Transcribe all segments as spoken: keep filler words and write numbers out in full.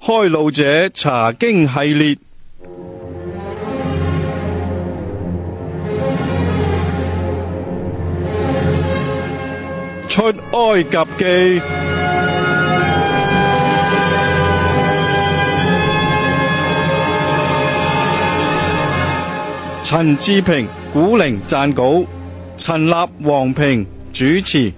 開路者查經系列，出埃及記。陳志平、古靈撰稿，陳立、黃平主持。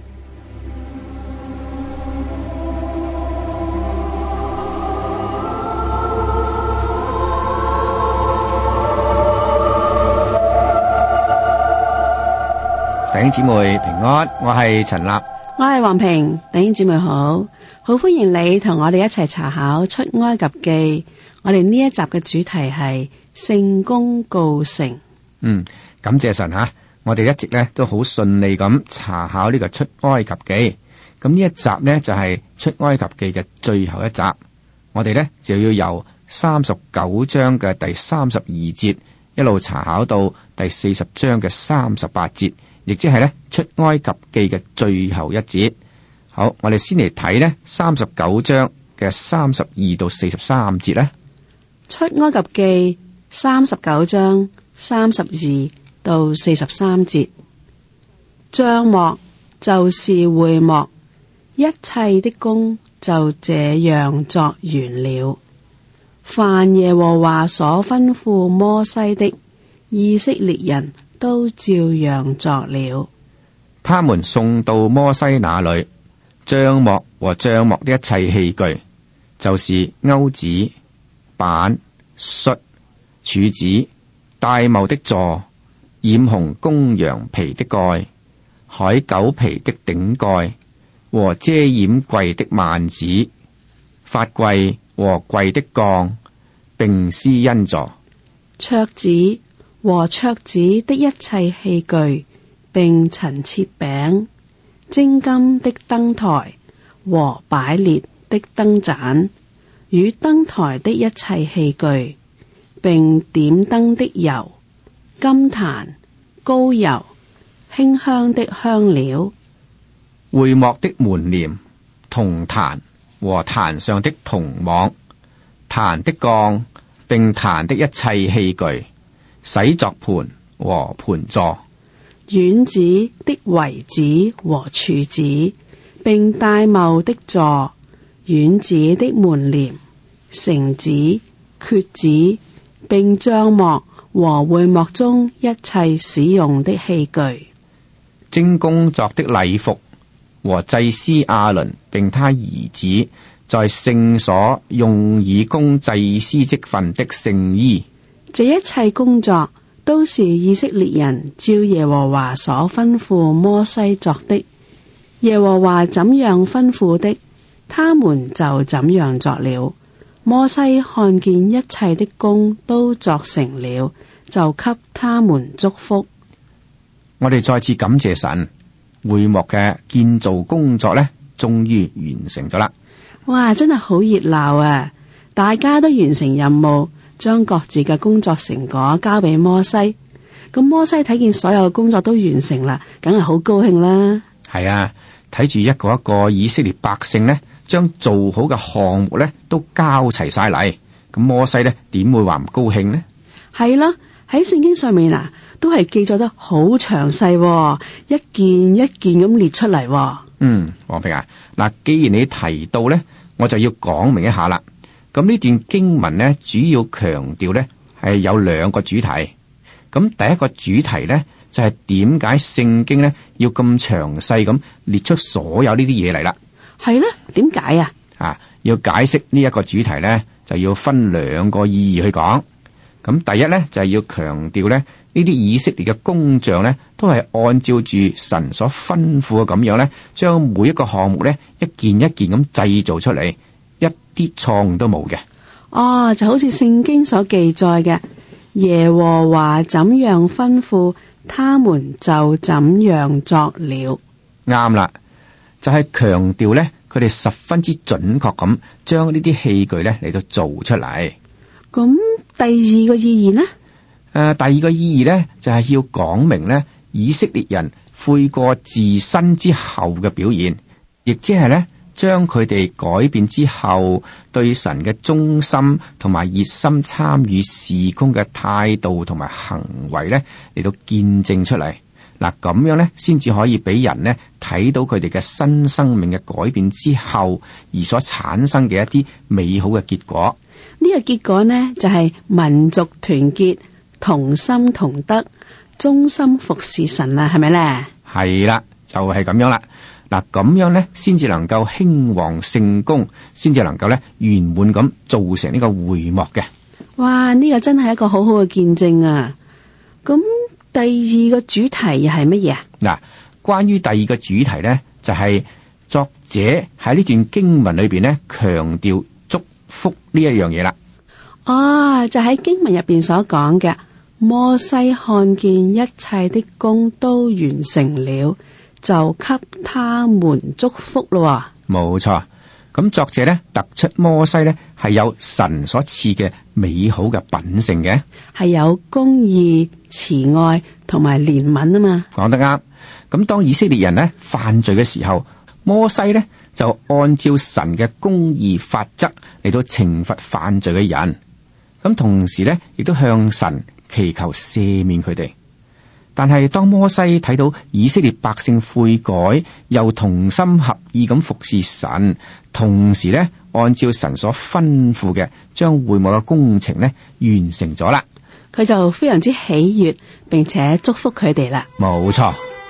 弟兄姊妹平安，我係陳立， 我係黃平。弟兄姊妹好，好歡迎你同我哋一齊查考出埃及記。我哋呢一集嘅主題係聖工告成。 嗯，感謝神吓，我哋一直咧都好順利咁查考呢個出埃及記。咁呢一集呢，就係出埃及記嘅最後一集，我哋呢，就要由三十九章嘅第三十二節一路查考到第四十章嘅三十八節。亦即係咧出埃及記嘅最後一節。好，我哋先嚟睇呢三十九章嘅三十二到四十三節呢。 出埃及記三十九章三十二到四十三節，帳幕就是會幕，一切的工就這樣作完了。凡耶和華所吩咐摩西的，以色列人都照樣作了。 他們送到摩西那裏，帳幕和帳幕的一切器具，就是鈎子、板、樗、柱子、帶帽的座、染紅公羊皮的蓋、海狗皮的頂蓋和遮掩櫃的幔子、法櫃和櫃的槓，並施恩座、 桌子和桌子的一切器具，並陳設餅、精金的燈台和擺列的燈盞，與燈台的一切器具，並點燈的油、金壇、膏油、馨香的香料。 會幕的門簾、銅壇和壇上的銅網、壇的槓，並壇的一切器具、洗濯盤和盤座、 院子的圍子和柱子，並帶帽的座、院子的門簾、繩子、橛子，並帳幕和會幕中一切使用的器具。 精工作的禮服和祭司亞倫並他兒子在聖所用以供祭司職分的聖衣。 這一切工作都是以色列人照耶和華所吩咐摩西作的。耶和華怎樣吩咐的，他們就怎樣作了。摩西看見一切的工都作成了，就給他們祝福。 我哋再次感謝神，會幕嘅建造工作呢，終於完成咗啦。 哇，真係好熱鬧啊！大家都完成任務，將各自嘅工作成果交俾摩西。咁摩西睇見所有工作都完成啦，梗係好高興啦。 係啊，睇住一個一個以色列百姓呢，將做好嘅項目呢都交齊晒嚟。咁摩西呢點會話唔高興呢？係啦，喺聖經上面啊，都係記載得好詳細，一件一件咁列出嚟。 嗯，黃平啊，嗱，既然你提到呢，我就要講明一下啦。咁呢段經文呢，主要強調呢係有兩個主題。咁第一個主題呢，就係點解聖經呢要咁詳細咁列出所有呢啲嘢嚟啦？ 係咧，點解啊？ 啊，要解釋呢一個主題呢，就要分兩個意義去講。咁第一呢，就係要強調呢，呢啲以色列嘅工匠呢，都係按照住神所吩咐嘅咁樣呢，將每一個項目呢，一件一件咁製造出嚟，一啲錯誤都冇嘅。 哦，就好似聖經所記載嘅，耶和華怎樣吩咐，他們就怎樣作了。 啱啦，就係強調呢，佢哋十分之準確咁將呢啲器具呢嚟到做出嚟。 咁第二個意義呢？誒、 呃，第二個意義呢，就係、是、要講明呢，以色列人悔過自新之後嘅表現，亦即係呢， 將佢哋改變之後對神嘅忠心同埋熱心參與事工嘅態度同埋行為呢嚟到見證出嚟。嗱，咁樣呢先至可以俾人呢睇到佢哋嘅新生命嘅改變之後而所產生嘅一啲美好嘅結果。 呢個結果呢，就係民族團結、同心同德、忠心服侍神啦，係咪呢？係啦，就係咁樣啦。嗱，咁樣呢先至能夠興旺聖工，先至能夠呢圓滿咁做成呢個會幕嘅。 哇！呢個真係一個好好嘅見證啊！咁第二個主題又係乜嘢啊？ 嗱，關於第二個主題呢，就係作者喺呢段經文裏邊呢強調祝福呢一樣嘢啦。 哦，就喺經文入邊所講嘅，摩西看見一切的工都完成了，就給他們祝福咯。 冇錯，咁作者呢突出摩西呢係有神所賜嘅美好嘅品性嘅， 係有公義、慈愛同埋憐憫啊嘛。 講得啱。咁當以色列人呢犯罪嘅時候，摩西呢就按照神嘅公義法則嚟到懲罰犯罪嘅人，咁同時呢亦都向神祈求赦免佢哋。但係當摩西睇到以色列百姓悔改，又同心合意咁服侍神，同時呢按照神所吩咐嘅，將會幕嘅工程呢完成咗啦， 佢就非常之喜悅，並且祝福佢哋啦。 冇錯。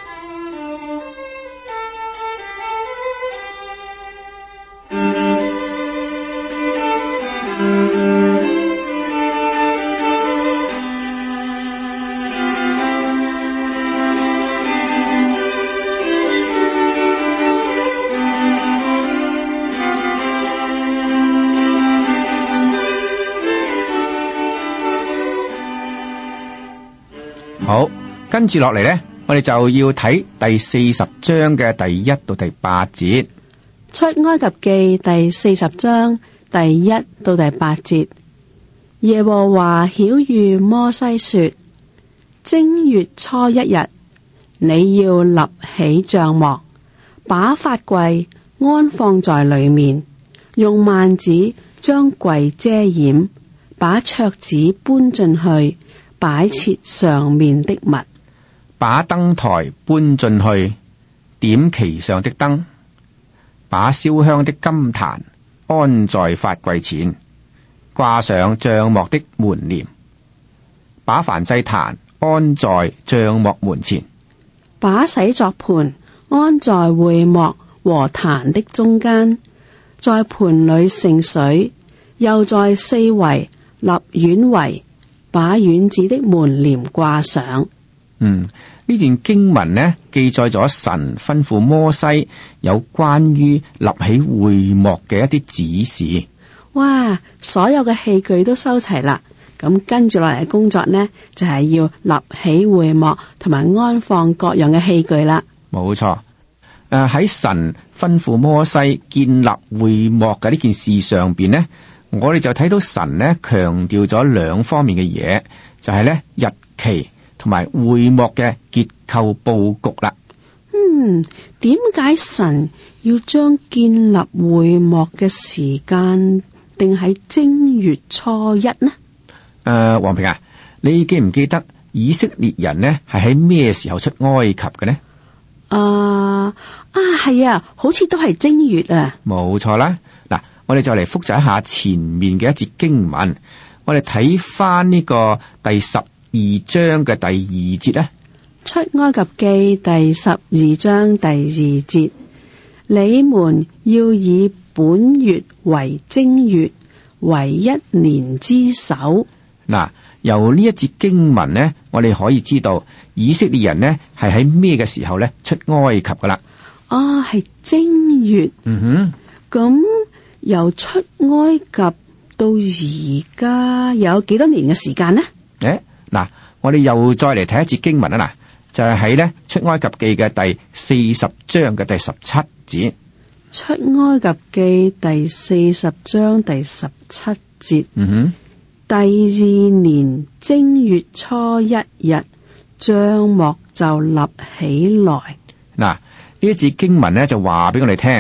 好，跟住落嚟呢，我哋就要睇第四十章嘅第一到第八節。 出埃及記第四十章第一到第八節，耶和華曉諭摩西說：正月初一日，你要立起帳幕，把法櫃安放在裏面，用幔子將櫃遮掩，把桌子搬進去，擺設上面的物， 把燈台搬進去，點其上的燈，把燒香的金壇安在法櫃前，掛上帳幕的門簾，把燔祭壇安在帳幕門前， 把洗濯盤安在會幕和壇的中間，在盤裏盛水，又在四圍立院圍，把院子的門簾掛上。 嗯，呢段經文呢記載咗神吩咐摩西有關於立起會幕嘅一啲指示。 哇！所有嘅器具都收齊啦，咁跟住落嚟嘅工作呢，就係要立起會幕同埋安放各樣嘅器具啦。 冇錯，誒喺神吩咐摩西建立會幕嘅呢件事上邊呢，我哋就睇到神呢強調咗兩方面嘅嘢，就係呢日期同埋會幕嘅結構佈局啦。 嗯，點解神要將建立會幕嘅時間定喺正月初一呢？ 誒，黃平啊，你記唔記得以色列人呢係喺咩時候出埃及嘅呢？ 啊啊，係啊，好似都係正月啊。 冇錯啦。嗱，我哋就嚟複習一下前面嘅一節經文，我哋睇翻呢個第十二章嘅第二節咧。 出埃及記第十二章第二節，你們要以本月為正月，為一年之首。 嗱，由呢一節經文呢，我哋可以知道以色列人呢係喺咩嘅時候呢出埃及噶啦。 啊，係正月。 嗯哼， 咁由出埃及到而家有幾多年嘅時間呢？ 誒，嗱，我哋又再嚟睇一節經文啊，嗱，就係喺呢出埃及記嘅第四十章嘅第十七節。 出埃及記第四十章第十七節。 嗯哼， 第二年正月初一日，帳幕就立起來。 嗱，呢一節經文呢就話俾我哋聽，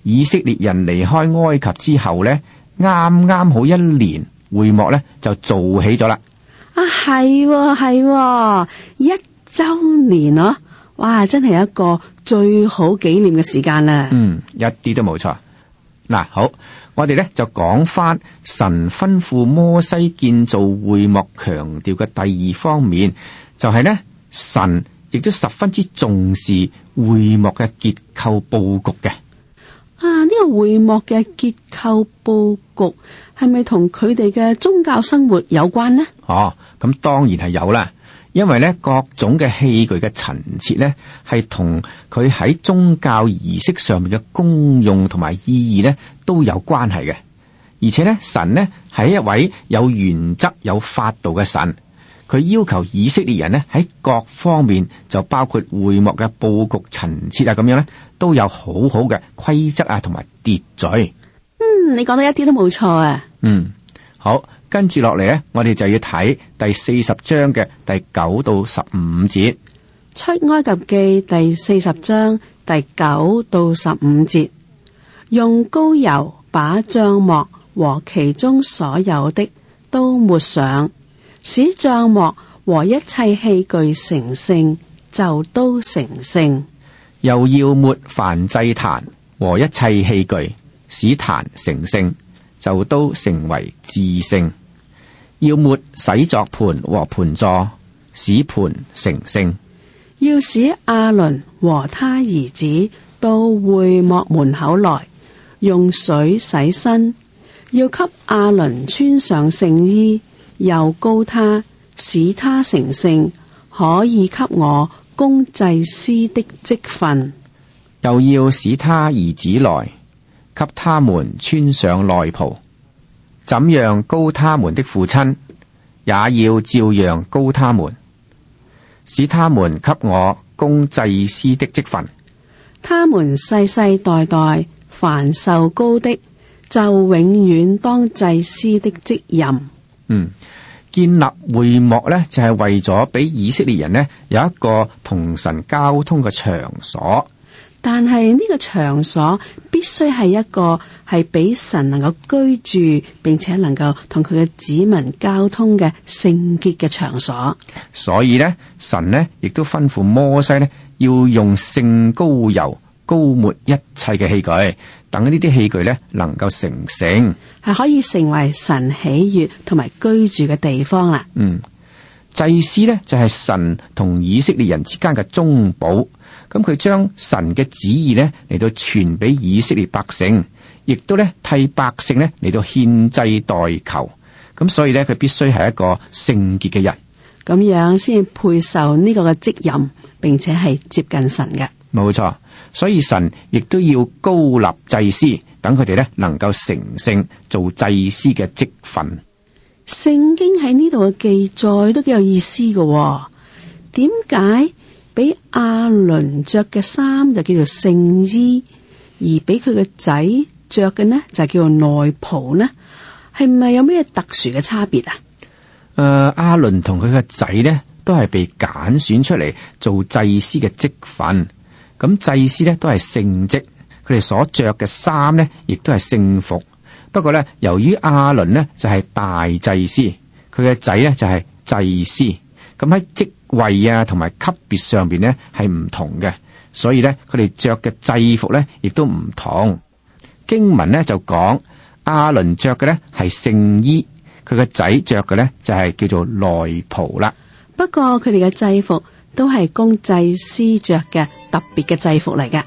以色列人離開埃及之後呢，啱啱好一年，會幕呢就做起咗啦。 啊，係喎係喎，一周年咯，哇，真係一個最好紀念嘅時間啦。 嗯，一啲都冇錯。嗱，好，我哋呢就講翻神吩咐摩西建造會幕強調嘅第二方面，就係呢，神亦都十分之重視會幕嘅結構佈局嘅。 啊，呢個會幕嘅結構佈局係咪同佢哋嘅宗教生活有關呢？ 哦，咁當然係有啦。因為咧，各種嘅器具嘅陳設咧，係同佢喺宗教儀式上面嘅功用同埋意義咧，都有關係嘅。而且咧，神呢係一位有原則、有法度嘅神，佢要求以色列人呢喺各方面，就包括會幕嘅佈局陳設啊，咁樣咧都有好好嘅規則啊，同埋秩序。 嗯，你講得一啲都冇錯啊。 嗯，好。跟住落嚟呢，我哋就要睇第四十章嘅第九到十五節。 出埃及記第四十章第九到十五節，用膏油把帳幕和其中所有的都抹上，使帳幕和一切器具成聖，就都成聖。 又要抹燔祭壇和一切器具，使壇成聖，就都成為至聖。要抹洗作盤和盤座，使盤成聖。 要使亞倫和他兒子到會幕門口來，用水洗身。要給亞倫穿上聖衣，又膏他，使他成聖，可以給我供祭司的職分。 又要使他兒子來，給他們穿上內袍。怎樣膏他們的父親，也要照樣膏他們，使他們給我供祭司的職分。 他們世世代代凡受膏的，就永遠當祭司的職任。 嗯，建立會幕呢，就係為咗俾以色列人呢有一個同神交通嘅場所。 但係呢個場所必須係一個係俾神能夠居住，並且能夠同佢嘅子民交通嘅聖潔嘅場所。 所以呢，神呢亦都吩咐摩西呢要用聖膏油膏抹一切嘅器具，等呢啲器具呢能夠成聖， 係可以成為神喜悅同埋居住嘅地方啦。 嗯，祭司呢就係神同以色列人之間嘅中保。咁佢將神嘅旨意呢嚟到傳俾以色列百姓，亦都呢替百姓呢嚟到獻祭代求。咁所以呢，佢必須係一個聖潔嘅人， 咁樣先配受呢個嘅職任，並且係接近神嘅。 冇錯，所以神亦都要膏立祭司，等佢哋呢能夠成聖，做祭司嘅職分。 聖經喺呢度嘅記載都幾有意思嘅喎，點解俾亞倫着嘅衫就叫做聖衣，而俾佢嘅仔着嘅呢就叫做內袍呢？係咪有咩特殊嘅差別啊？誒、 呃，亞倫同佢嘅仔呢都係被揀選出嚟做祭司嘅職分。咁祭司呢都係聖職，佢哋所着嘅衫呢亦都係聖服。不過呢，由於亞倫呢就係大祭司，佢嘅仔呢就係祭司，咁喺職位啊同埋級別上邊呢係唔同嘅，所以呢，佢哋着嘅制服呢亦都唔同。經文呢就講亞倫着嘅呢係聖衣，佢嘅仔着嘅呢就係叫做內袍啦。 不過佢哋嘅制服都係供祭司着嘅特別嘅制服嚟嘅。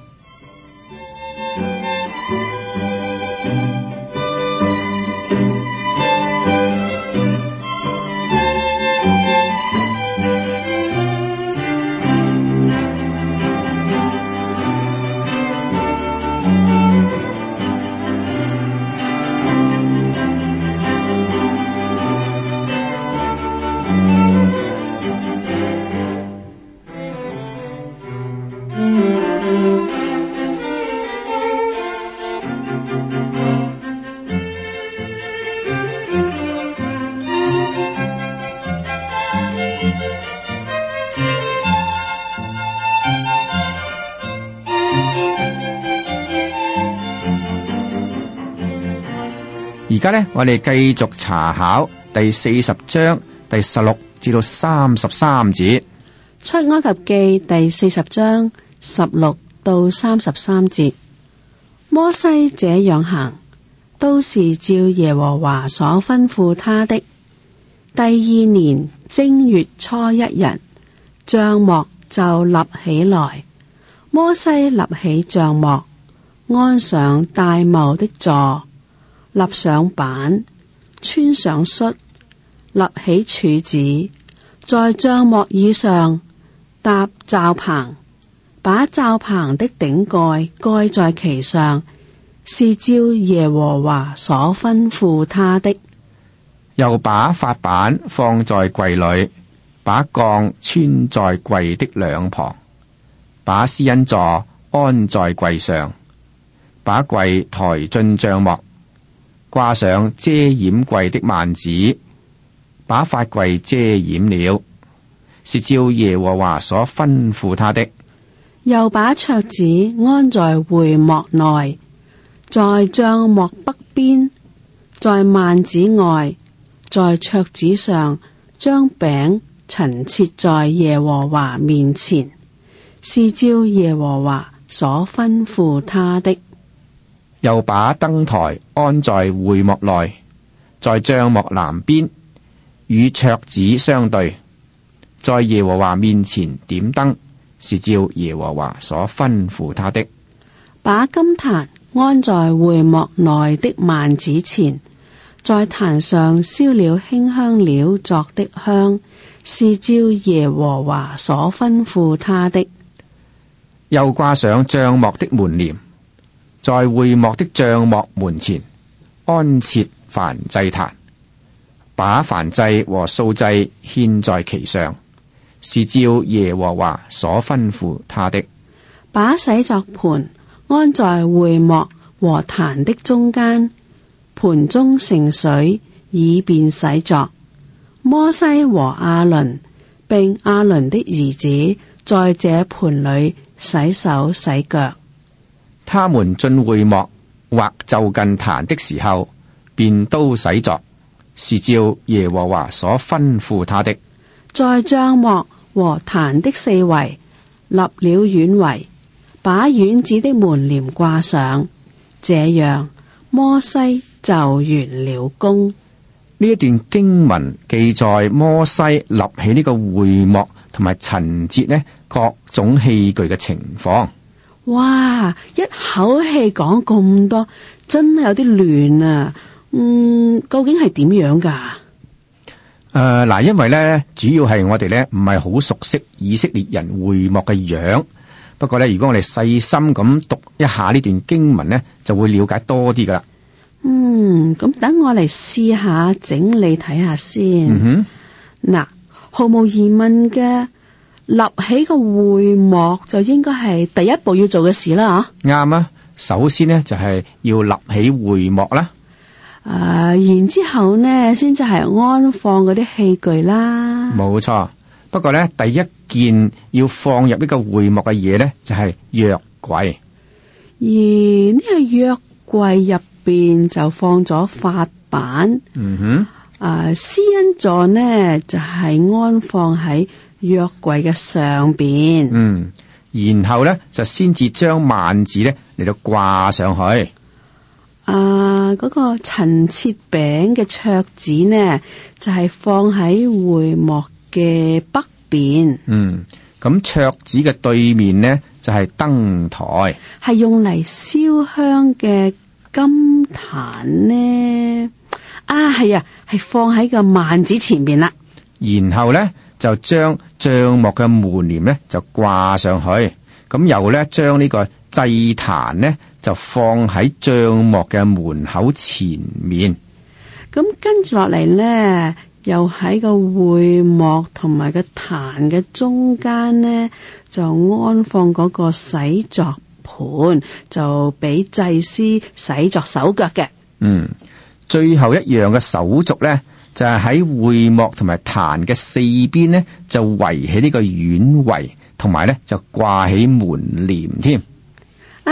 而家呢，我哋繼續查考第四十章第十六至到三十三節。 出埃及記第四十章十六到三十三節。摩西這樣行，都是照耶和華所吩咐他的。第二年正月初一日，帳幕就立起來。摩西立起帳幕，安上大帽的座，立上板，穿上恤，立起柱子，在帳幕以上搭罩棚，把罩棚的頂蓋蓋在其上，是照耶和華所吩咐他的。 又把法版放在櫃裏，把槓穿在櫃的兩旁，把施恩座安在櫃上，把櫃抬進帳幕，掛上遮掩櫃的幔子，把法櫃遮掩了，是照耶和華所吩咐他的。 又把桌子安在會幕內，在帳幕北邊，在幔子外，在桌子上，將餅陳設在耶和華面前，是照耶和華所吩咐他的。 又把燈台安在會幕內，在帳幕南邊，與桌子相對，在耶和華面前點燈，是照耶和華所吩咐他的。 把金壇安在會幕內的幔子前，在壇上燒了馨香料作的香，是照耶和華所吩咐他的。 又掛上帳幕的門簾，在會幕的帳幕門前安設燔祭壇，把燔祭和素祭獻在其上，是照耶和華所吩咐他的。 把洗作盤安在會幕和壇的中間，盤中盛水，以便洗作。摩西和亞倫並亞倫的兒子在這盤裏洗手洗腳。 他們進會幕或就近壇的時候，便都洗作，是照耶和華所吩咐他的。 在帳幕和壇的四圍立了院圍，把院子的門簾掛上，這樣摩西就完了工。 呢一段經文記載摩西立起呢個會幕同埋陳設呢各種器具嘅情況。 哇！一口氣講咁多，真係有啲亂啊！嗯，究竟係點樣噶？ 誒，嗱，因為呢主要係我哋呢唔係好熟悉以色列人會幕嘅樣。不過呢，如果我哋細心咁讀一下呢段經文呢，就會了解多啲噶啦。 嗯，咁等我嚟試下整理睇下先。 嗯哼，嗱，毫無疑問嘅，立起個會幕就應該係第一步要做嘅事啦。 吓，啱啊！首先呢，就係要立起會幕啦。 誒、呃，然之後呢，先至係安放嗰啲器具啦。 冇錯。不過呢，第一件要放入呢個會幕嘅嘢呢，就係約櫃。 而呢個約櫃入邊就放咗法版。 嗯哼。 誒，施恩座呢就係、是、安放喺約櫃嘅上邊。 嗯，然後呢，就先至將幔子呢嚟到掛上去。 啊，嗰、那個陳設餅嘅桌子呢，就係、是、放喺會幕嘅北邊。 嗯，咁桌子嘅對面呢，就係、是、燈台，係用嚟燒香嘅金壇呢。啊，係啊，係放喺個幔子前邊啦。 然後呢，就將帳幕嘅門簾呢就掛上去。咁又呢，將呢個祭壇呢就放喺帳幕嘅門口前面。 咁跟住落嚟呢，又喺個會幕同埋個壇嘅中間呢，就安放嗰個洗作盤，就俾祭司洗作手腳嘅。 嗯，最後一樣嘅手續呢，就係、是、喺會幕同埋壇嘅四邊呢，就圍起呢個院圍，同埋呢就掛起門簾添。 啊，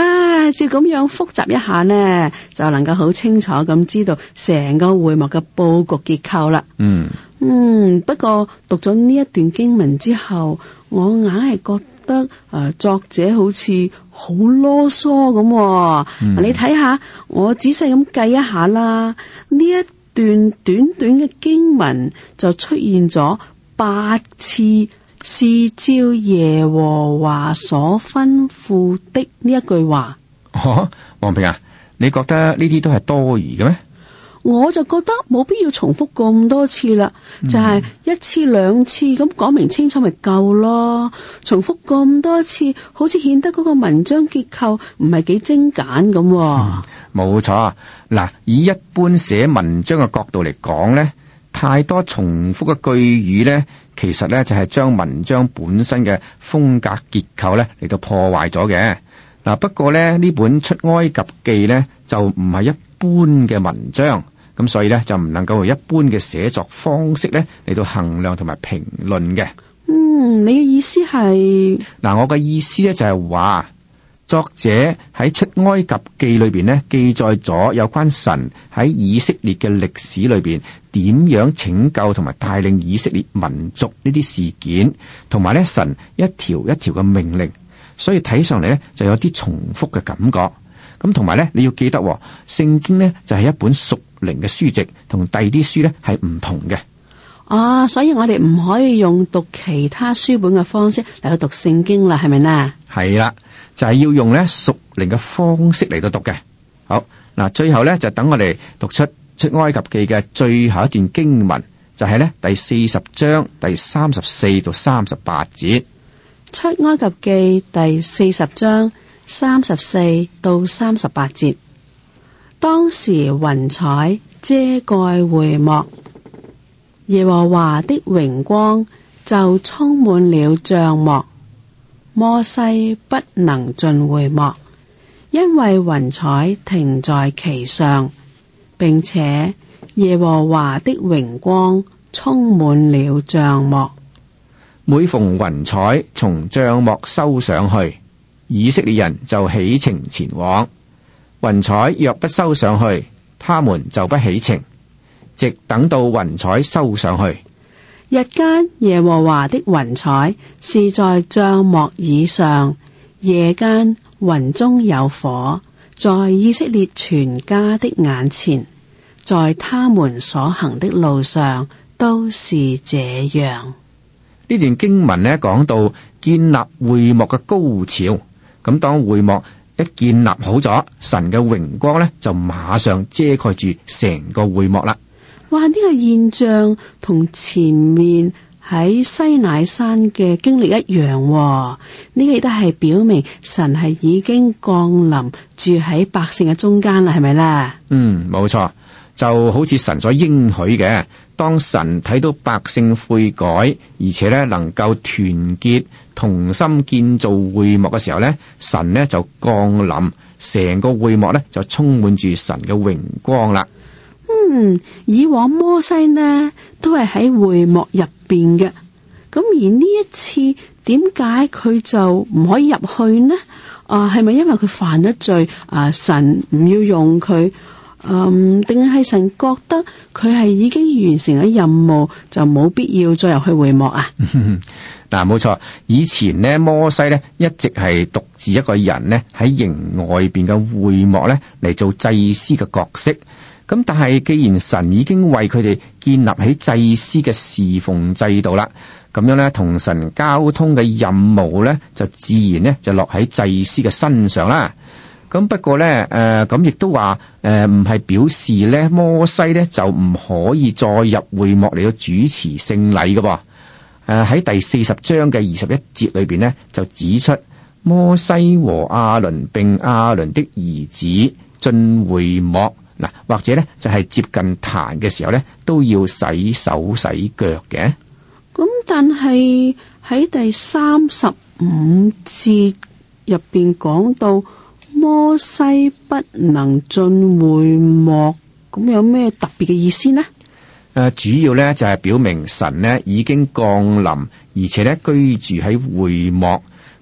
啊，照咁樣複習一下呢，就能夠好清楚咁知道成個會幕嘅佈局結構啦。 嗯嗯，不過讀咗呢一段經文之後，我硬係覺得誒、呃，作者好似好囉嗦咁、哦。嗯、你睇下，我仔細咁計一下啦，呢一段短短嘅經文就出現咗八次是照耶和華所吩咐的呢一句話。 哦，王平啊，你覺得呢啲都係多餘嘅咩？ 我就覺得冇必要重複咁多次啦，嗯、就係一次兩次咁講明清楚咪夠咯。重複咁多次，好似顯得嗰個文章結構唔係幾精簡咁。 冇錯，嗱，以一般寫文章嘅角度嚟講呢，太多重複嘅句語呢，其實呢就係將文章本身嘅風格結構呢嚟到破壞咗嘅。嗱，不過呢，呢本出埃及記呢就唔係一般嘅文章。咁所以咧就唔能夠用一般嘅寫作方式咧嚟到衡量同埋評論嘅。 嗯，你嘅意思係？ 嗱，我嘅意思咧就係話，作者喺出埃及記裏邊咧記載咗有關神喺以色列嘅歷史裏邊點樣拯救同埋帶領以色列民族呢啲事件，同埋咧神一條一條嘅命令，所以睇上嚟咧就有啲重複嘅感覺。咁同埋咧，你要記得，聖經呢就係一本屬靈嘅書籍，同第二啲書呢係唔同嘅。 啊，所以我哋唔可以用讀其他書本嘅方式嚟去讀聖經啦，係咪呢？係啦，就係要用咧屬靈嘅方式嚟到讀嘅。好，嗱，最後呢就等我哋讀出出埃及記嘅最後一段經文，就係呢第四十章第三十四到三十八節。 出埃及記第四十章三十四到三十八節。當時雲彩遮蓋會幕，耶和華的榮光就充滿了帳幕。摩西不能進會幕，因為雲彩停在其上，並且耶和華的榮光充滿了帳幕。 每逢雲彩從帳幕收上去，以色列人就起程前往。雲彩若不收上去，他們就不起程，直等到雲彩收上去。 日間耶和華的雲彩是在帳幕以上，夜間雲中有火，在以色列全家的眼前，在他們所行的路上都是這樣。 呢段經文呢講到建立會幕嘅高潮，咁當會幕一建立好咗，神嘅榮光呢就馬上遮蓋住成個會幕啦。 哇！呢個現象同前面喺西乃山嘅經歷一樣喎，呢個亦都係表明神係已經降臨住喺百姓嘅中間啦，係咪咧？嗯， 冇錯，就好似神所應許嘅，當神睇到百姓悔改，而且咧能夠團結同心建造會幕嘅時候咧，神呢就降臨，成個會幕咧就充滿住神嘅榮光啦。 嗯，以往摩西呢都係喺會幕入邊嘅，咁而呢一次點解佢就唔可以入去呢？啊，係咪因為佢犯咗罪？啊，神唔要用佢？嗯，定係神覺得佢係已經完成咗任務，就冇必要再入去會幕啊？ 嗱，冇錯，以前呢摩西呢一直係獨自一個人呢喺營外邊嘅會幕呢嚟做祭司嘅角色。咁但係既然神已經為佢哋建立起祭司嘅侍奉制度啦，咁樣咧同神交通嘅任務咧就自然咧就落喺祭司嘅身上啦。咁不過咧誒咁亦都話誒唔係表示咧摩西咧就唔可以再入會幕嚟到主持聖禮嘅噃。誒喺第四十章嘅二十一節裏邊咧就指出摩西和亞倫並亞倫的兒子進會幕。嗱，或者咧就係接近壇嘅時候咧，都要洗手洗腳嘅。 咁但係喺第三十五節入邊講到摩西不能進會幕，咁有咩特別嘅意思呢？ 誒，主要咧就係表明神呢已經降臨，而且咧居住喺會幕。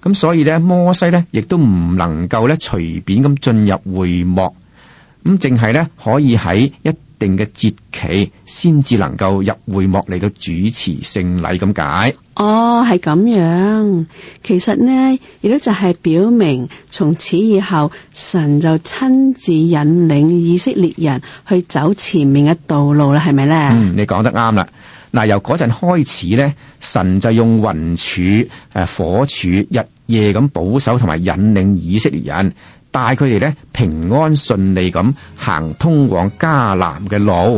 咁所以咧，摩西咧亦都唔能夠咧隨便咁進入會幕，咁淨係咧可以喺一定嘅節期先至能夠入會幕嚟到主持聖禮咁解。 哦，係咁樣。其實呢，亦都就係表明從此以後，神就親自引領以色列人去走前面嘅道路啦，係咪呢？ 嗯，你講得啱啦。嗱，由嗰陣開始咧，神就用雲柱、誒火柱，日夜咁保守同埋引領以色列人，帶佢哋咧平安順利咁行通往迦南嘅路。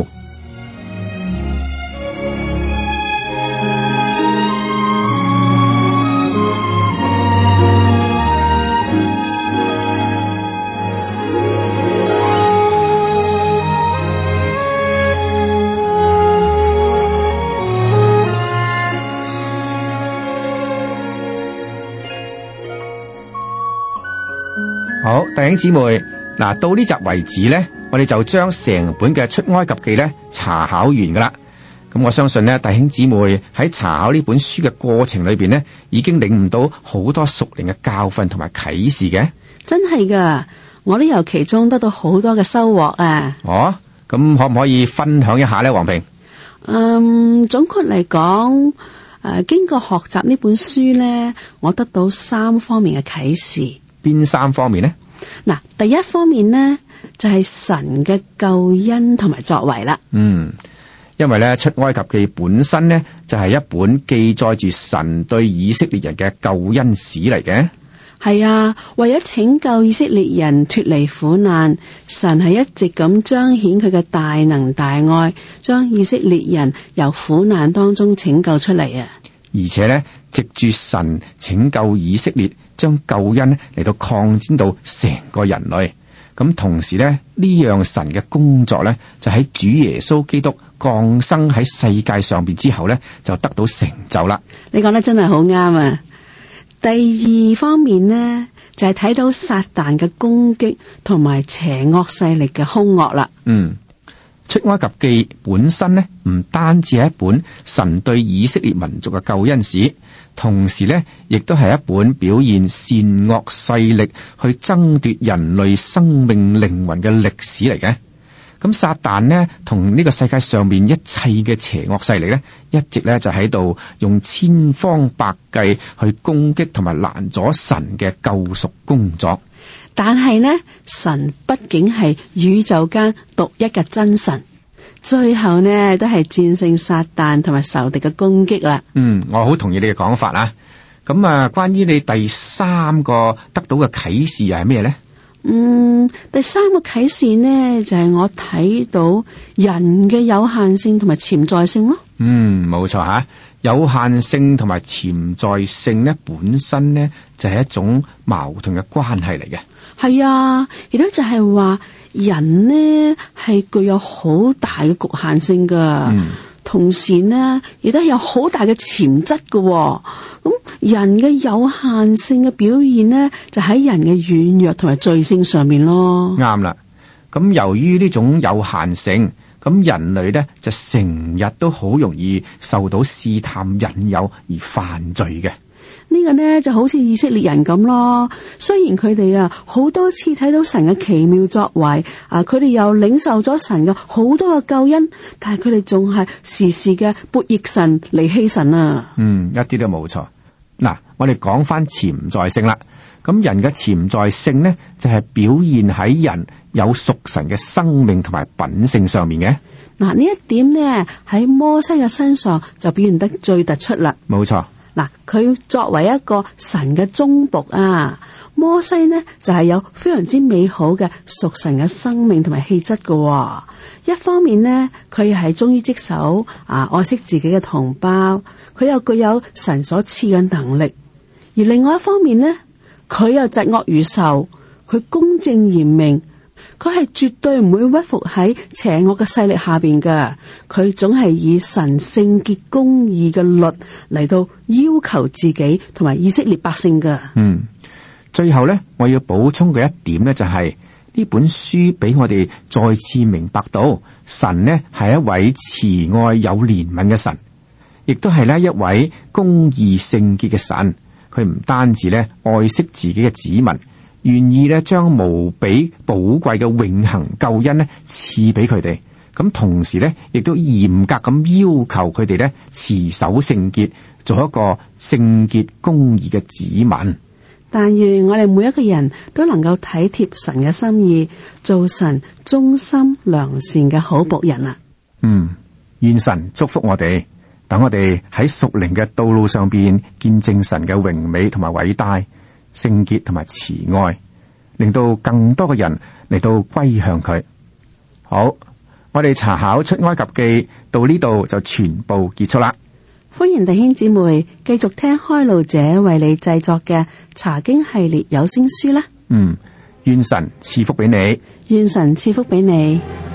好，弟兄姊妹，嗱，到呢集為止呢，我哋就將成本嘅出埃及記呢查考完噶啦。咁我相信呢，弟兄姊妹喺查考呢本書嘅過程裏邊呢，已經領悟到好多屬靈嘅教訓同埋啟示嘅。 真係噶，我都由其中得到好多嘅收穫啊！ 哦，咁可唔可以分享一下呢？黃平？ 嗯，總括嚟講，誒、呃，經過學習呢本書呢，我得到三方面嘅啟示。 邊三方面呢？ 嗱，第一方面呢，就係神嘅救恩同埋作為啦。 嗯，因為咧出埃及記本身呢，就係一本記載住神對以色列人嘅救恩史嚟嘅。 係啊，為咗拯救以色列人脫離苦難，神係一直咁彰顯佢嘅大能大愛，將以色列人由苦難當中拯救出嚟啊！ 而且呢，藉住神拯救以色列，將救恩嚟到擴展到成個人類。咁同時呢，呢樣神嘅工作呢，就喺主耶穌基督降生喺世界上邊之後呢，就得到成就啦。 你講得真係好啱啊！第二方面呢，就係睇到撒旦嘅攻擊同埋邪惡勢力嘅兇惡啦。 嗯，出埃及記本身呢，唔單止係一本神對以色列民族嘅救恩史，同時呢，亦都係一本表現善惡勢力去爭奪人類生命靈魂嘅歷史嚟嘅。咁撒旦呢，同呢個世界上面一切嘅邪惡勢力呢，一直呢就喺度用千方百計去攻擊同埋攔阻神嘅救贖工作。 但係呢，神畢竟係宇宙間獨一嘅真神，最後呢都係戰勝撒旦同埋仇敵嘅攻擊啦。 嗯，我好同意你嘅講法啦。咁啊，關於你第三個得到嘅啟示又係咩呢？ 嗯，第三個啟示呢，就係、是、我睇到人嘅有限性同埋潛在性咯。 嗯，冇錯吓，有限性同埋潛在性呢，本身呢就係一種矛盾嘅關係嚟嘅。係啊，亦都就係話人呢係具有好大嘅局限性噶。嗯，同時呢亦都有好大嘅潛質噶。咁人嘅有限性嘅表現呢，就喺人嘅軟弱同埋罪性上面咯。 啱啦。咁由於呢種有限性，咁人類呢就成日都好容易受到試探引誘而犯罪嘅。 呢個呢就好似以色列人咁咯。雖然佢哋啊好多次睇到神嘅奇妙作為，啊佢哋又領受咗神嘅好多嘅救恩，但係佢哋仲係時時嘅悖逆神、離棄神啊。 嗯，一啲都冇錯。嗱，我哋講翻潛在性啦。咁人嘅潛在性呢，就係、是、表現喺人有屬神嘅生命同埋品性上面嘅。 嗱，呢一點呢喺摩西嘅身上就表現得最突出啦。 冇錯。 嗱，佢作為一個神嘅忠僕啊，摩西呢就係、是、有非常之美好嘅屬神嘅生命同埋氣質嘅。一方面呢，佢又係忠於職守啊，愛惜自己嘅同胞。佢又具有神所賜嘅能力，而另外一方面呢，佢又疾惡如仇，佢公正嚴明，佢係絕對唔會屈服喺邪惡嘅勢力下邊嘅，佢總係以神聖潔公義嘅律嚟到要求自己同埋以色列百姓嘅。 嗯，最後呢，我要補充嘅一點呢，就係、是、呢本書俾我哋再次明白到神呢係一位慈愛有憐憫嘅神。亦都係咧一位公義聖潔嘅神， 佢唔單止咧愛惜自己嘅子民，願意咧將無比寶貴嘅永恆救恩咧賜俾佢哋。咁同時咧，亦都嚴格咁要求佢哋咧持守聖潔，做一個聖潔公義嘅子民。 但願我哋每一個人都能夠體貼神嘅心意，做神忠心良善嘅好僕人啊！ 嗯，願神祝福我哋，等我哋喺屬靈嘅道路上邊見證神嘅榮美同埋偉大、聖潔同埋慈愛，令到更多嘅人嚟到歸向佢。好，我哋查考出埃及記到呢度就全部結束啦。 歡迎弟兄姊妹繼續聽開路者為你製作嘅查經系列有聲書啦。 嗯，願神賜福俾你， 願神賜福俾你。